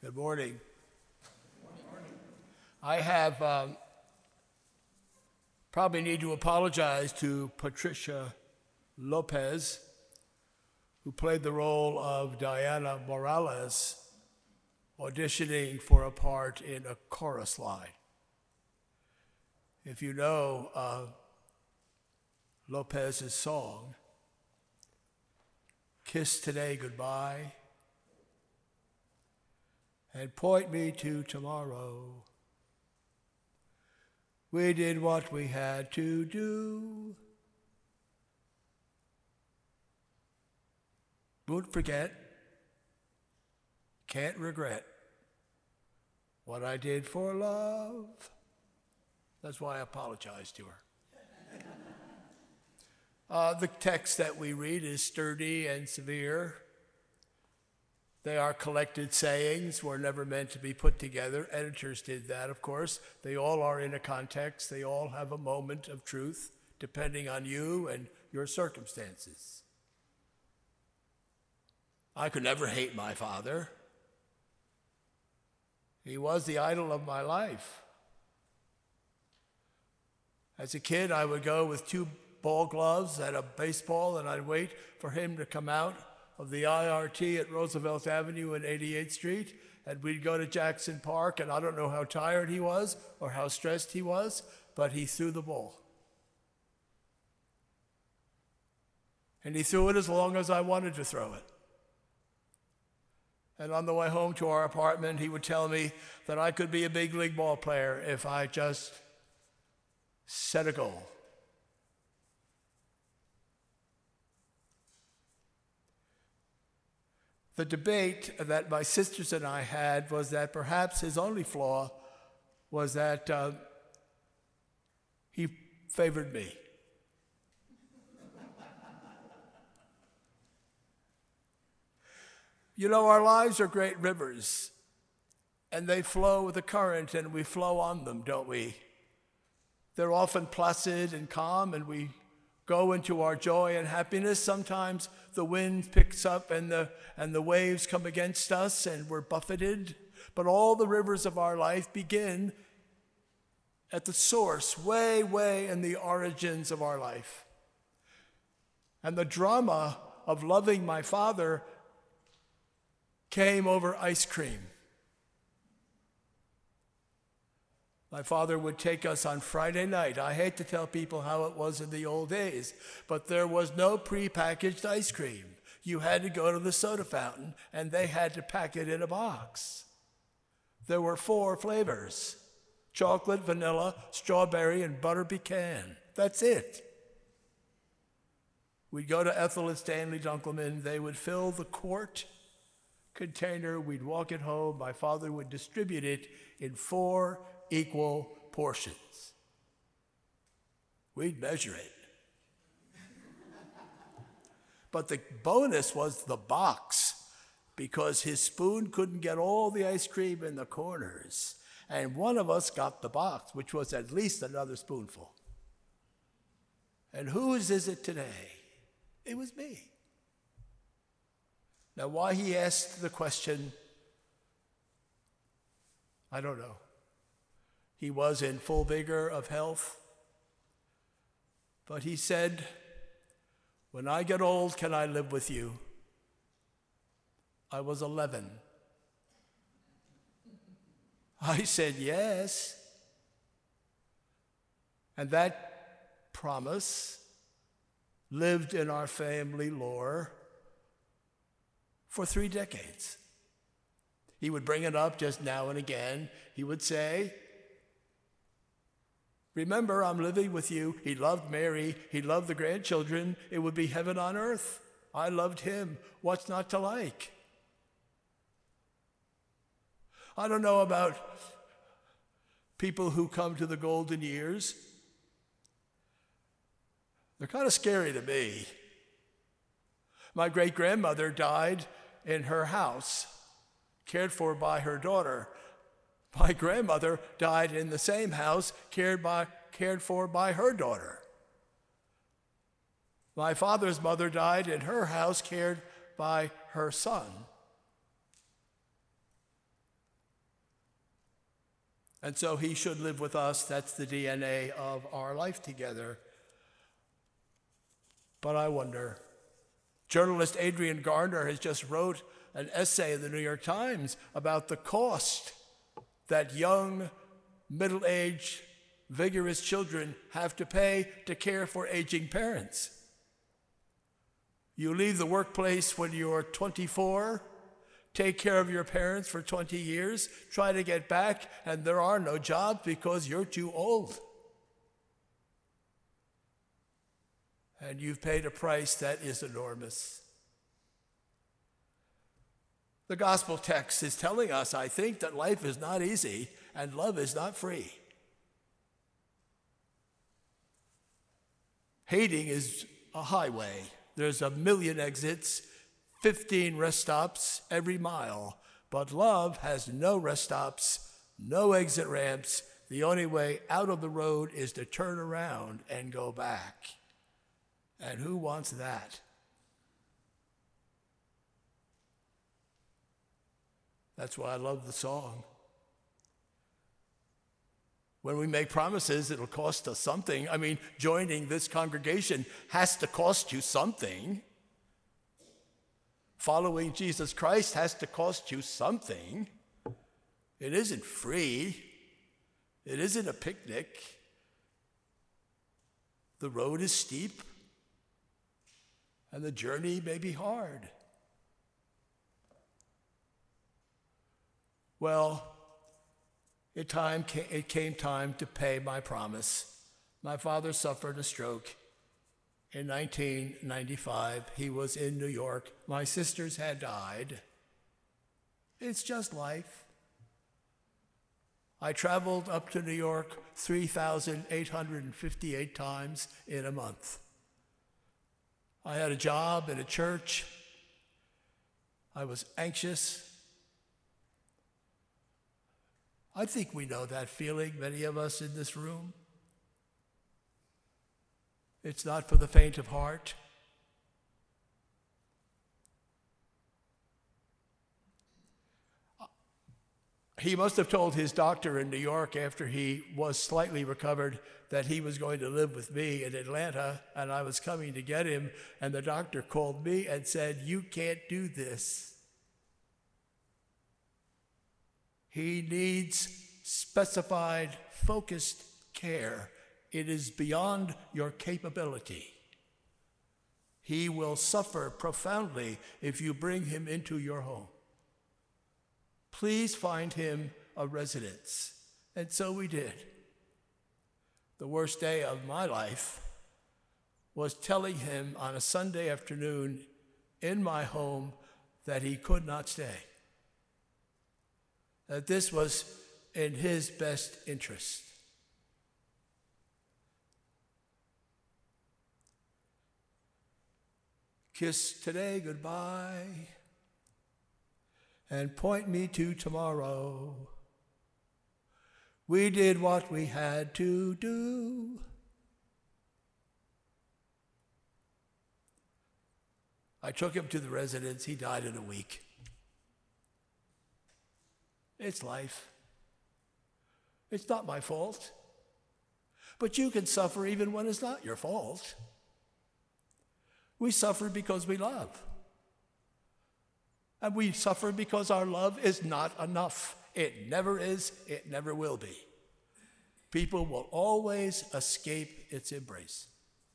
Good morning. I have probably need to apologize to Patricia Lopez, who played the role of Diana Morales, auditioning for a part in A Chorus Line. If you know Lopez's song, Kiss Today Goodbye, and Point Me to Tomorrow. We did what we had to do. Won't forget, can't regret what I did for love. That's why I apologize to her. The text that we read is sturdy and severe. They are collected sayings, were never meant to be put together. Editors did that, of course. They all are in a context. They all have a moment of truth, depending on you and your circumstances. I could never hate my father. He was the idol of my life. As a kid, I would go with 2 ball gloves at a baseball, and I'd wait for him to come out of the IRT at Roosevelt Avenue and 88th Street, and we'd go to Jackson Park, and I don't know how tired he was or how stressed he was, but he threw the ball. And he threw it as long as I wanted to throw it. And on the way home to our apartment, he would tell me that I could be a big league ball player if I just set a goal. The debate that my sisters and I had was that perhaps his only flaw was that he favored me. You know, our lives are great rivers, and they flow with the current, and we flow on them, don't we? They're often placid and calm, and we go into our joy and happiness. Sometimes the wind picks up and the waves come against us and we're buffeted. But all the rivers of our life begin at the source, way, way in the origins of our life. And the drama of loving my father came over ice cream. My father would take us on Friday night. I hate to tell people how it was in the old days, but there was no prepackaged ice cream. You had to go to the soda fountain, and they had to pack it in a box. There were 4 flavors: chocolate, vanilla, strawberry, and butter pecan. That's it. We'd go to Ethel and Stanley Dunkelman. They would fill the quart container. We'd walk it home. My father would distribute it in 4 equal portions. We'd measure it. But the bonus was the box, because his spoon couldn't get all the ice cream in the corners. And one of us got the box, which was at least another spoonful. And whose is it today? It was me. Now, why he asked the question, I don't know. He was in full vigor of health. But he said, "When I get old, can I live with you?" I was 11. I said yes. And that promise lived in our family lore for 3 decades. He would bring it up just now and again. He would say, "Remember, I'm living with you." He loved Mary. He loved the grandchildren. It would be heaven on earth. I loved him. What's not to like? I don't know about people who come to the golden years. They're kind of scary to me. My great-grandmother died in her house, cared for by her daughter. My grandmother died in the same house, cared for by her daughter. My father's mother died in her house, cared by her son. And so he should live with us. That's the DNA of our life together. But I wonder, journalist Adrian Garner has just wrote an essay in the New York Times about the cost that young, middle-aged, vigorous children have to pay to care for aging parents. You leave the workplace when you're 24, take care of your parents for 20 years, try to get back, and there are no jobs because you're too old. And you've paid a price that is enormous. The gospel text is telling us, I think, that life is not easy and love is not free. Hating is a highway. There's 1 million exits, 15 rest stops every mile. But love has no rest stops, no exit ramps. The only way out of the road is to turn around and go back. And who wants that? That's why I love the song. When we make promises, it'll cost us something. I mean, joining this congregation has to cost you something. Following Jesus Christ has to cost you something. It isn't free. It isn't a picnic. The road is steep, and the journey may be hard. Well, it came time to pay my promise. My father suffered a stroke in 1995. He was in New York. My sisters had died. It's just life. I traveled up to New York 3,858 times in a month. I had a job in a church. I was anxious. I think we know that feeling, many of us in this room. It's not for the faint of heart. He must have told his doctor in New York after he was slightly recovered that he was going to live with me in Atlanta and I was coming to get him, and the doctor called me and said, "You can't do this. He needs specified, focused care. It is beyond your capability. He will suffer profoundly if you bring him into your home. Please find him a residence." And so we did. The worst day of my life was telling him on a Sunday afternoon in my home that he could not stay, that this was in his best interest. Kiss today goodbye and point me to tomorrow. We did what we had to do. I took him to the residence. He died in a week. It's life. It's not my fault. But you can suffer even when it's not your fault. We suffer because we love. And we suffer because our love is not enough. It never is. It never will be. People will always escape its embrace.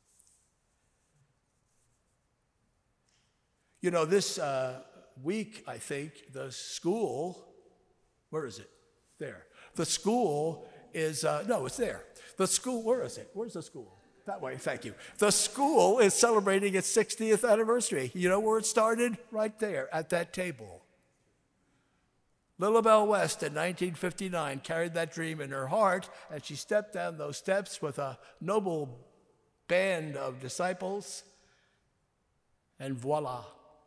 You know, this week, I think, the school, where is it? There. The school is, no, it's there. The school, where is it? Where's the school? That way, thank you. The school is celebrating its 60th anniversary. You know where it started? Right there, at that table. Lilibel West in 1959 carried that dream in her heart, and she stepped down those steps with a noble band of disciples, and voila.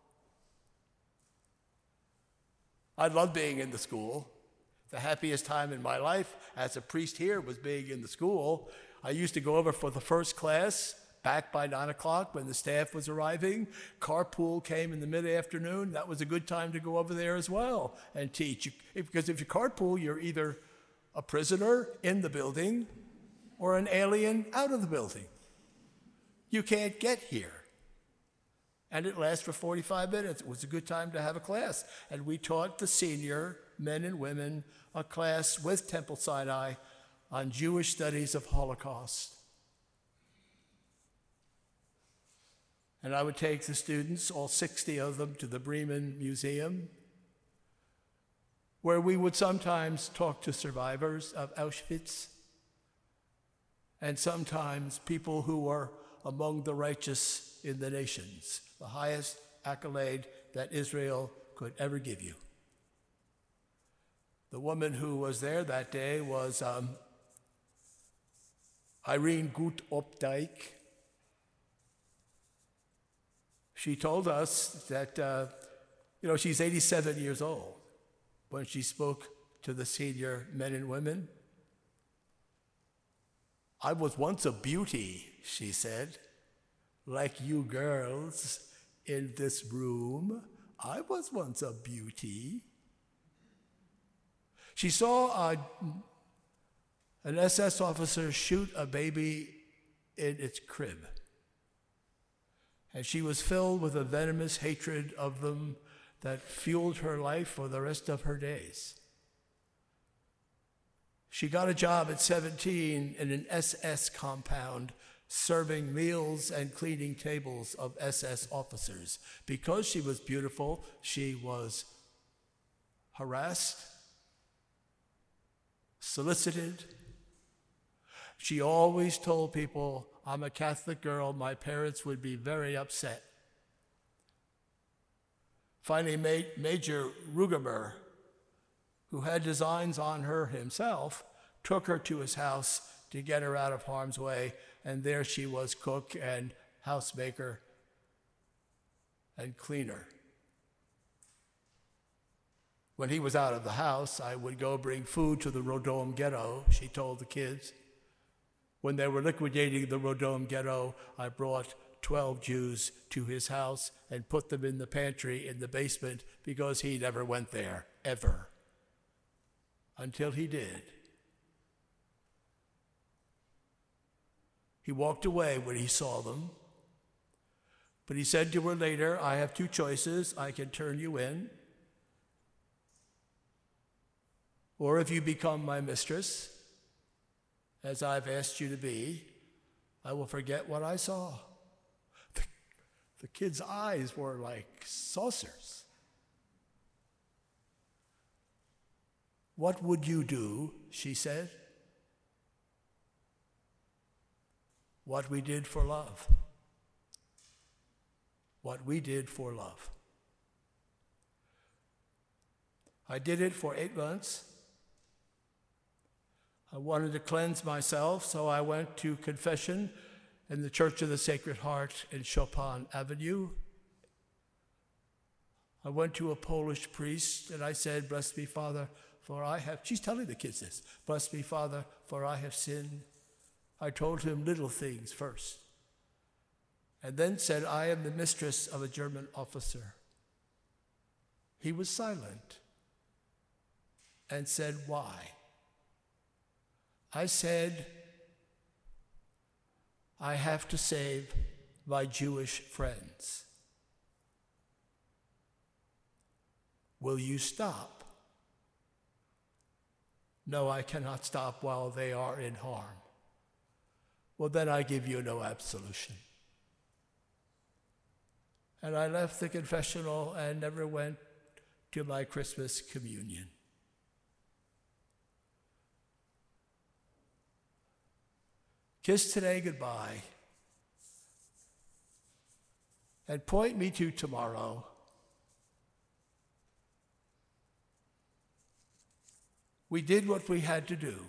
I love being in the school. The happiest time in my life as a priest here was being in the school. I used to go over for the first class back by 9 o'clock when the staff was arriving. Carpool came in the mid-afternoon. That was a good time to go over there as well and teach. Because if you carpool, you're either a prisoner in the building or an alien out of the building. You can't get here. And it lasts for 45 minutes. It was a good time to have a class. And we taught the senior men and women a class with Temple Sinai on Jewish studies of Holocaust. And I would take the students, all 60 of them, to the Bremen Museum, where we would sometimes talk to survivors of Auschwitz and sometimes people who were among the righteous in the nations, the highest accolade that Israel could ever give you. The woman who was there that day was Irene Gut-Opdyke. She told us that, she's 87 years old when she spoke to the senior men and women. I was once a beauty, she said, like you girls in this room. I was once a beauty. She saw an SS officer shoot a baby in its crib. And she was filled with a venomous hatred of them that fueled her life for the rest of her days. She got a job at 17 in an SS compound, serving meals and cleaning tables of SS officers. Because she was beautiful, she was harassed, solicited. She always told people, I'm a Catholic girl, my parents would be very upset. Finally, Major Rugemer, who had designs on her himself, took her to his house to get her out of harm's way, and there she was, cook and housemaker and cleaner. When he was out of the house, I would go bring food to the Rodom ghetto, she told the kids. When they were liquidating the Rodom ghetto, I brought 12 Jews to his house and put them in the pantry in the basement because he never went there, ever, until he did. He walked away when he saw them, but he said to her later, I have two choices. I can turn you in, or if you become my mistress, as I've asked you to be, I will forget what I saw. The kid's eyes were like saucers. What would you do, she said? What we did for love. What we did for love. I did it for 8 months. I wanted to cleanse myself, so I went to confession in the Church of the Sacred Heart in Chopin Avenue. I went to a Polish priest and I said, bless me, Father, for I have, she's telling the kids this, bless me, Father, for I have sinned. I told him little things first, and then said, I am the mistress of a German officer. He was silent and said, why? I said, I have to save my Jewish friends. Will you stop? No, I cannot stop while they are in harm. Well, then I give you no absolution. And I left the confessional and never went to my Christmas communion. Kiss today goodbye and point me to tomorrow. We did what we had to do,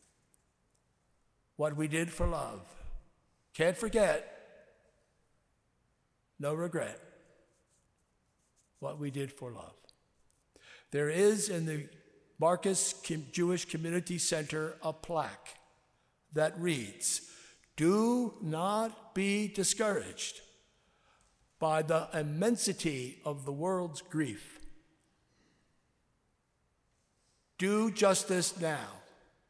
what we did for love. Can't forget, no regret, what we did for love. There is in the Marcus Jewish Community Center a plaque that reads, do not be discouraged by the immensity of the world's grief. Do justice now.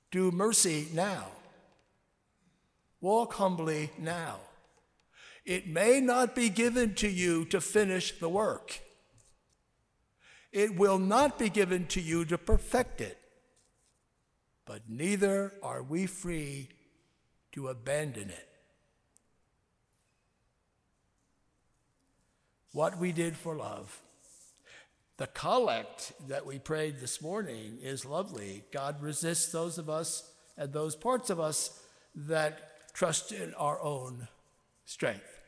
Do mercy now. Walk humbly now. It may not be given to you to finish the work. It will not be given to you to perfect it. But neither are we free to abandon it. What we did for love. The collect that we prayed this morning is lovely. God resists those of us and those parts of us that trust in our own strength.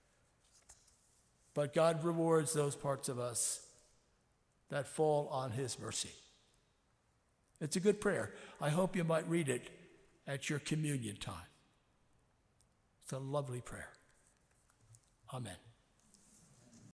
But God rewards those parts of us that fall on his mercy. It's a good prayer. I hope you might read it at your communion time. It's a lovely prayer. Amen.